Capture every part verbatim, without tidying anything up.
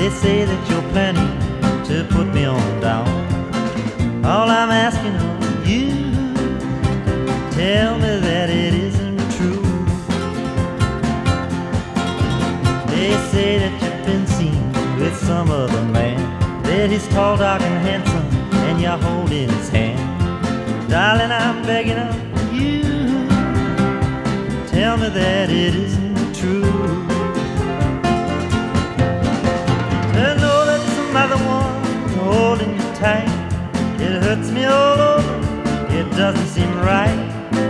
They say that you're planning to put me on down. All I'm asking of you, tell me that it isn't true. They say that you've been seen with some other man, that he's tall, dark, and handsome, and you're holding his hand. Darling, I'm begging of you, tell me that it isn't true. To know that some other one's holding you tight, it hurts me all over, it doesn't seem right.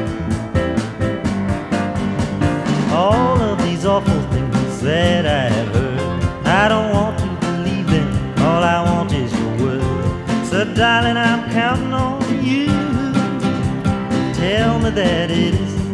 All of these awful things that I have heard, I don't want to believe them, all I want is your word. So darling, I'm counting on you, tell me that it isn't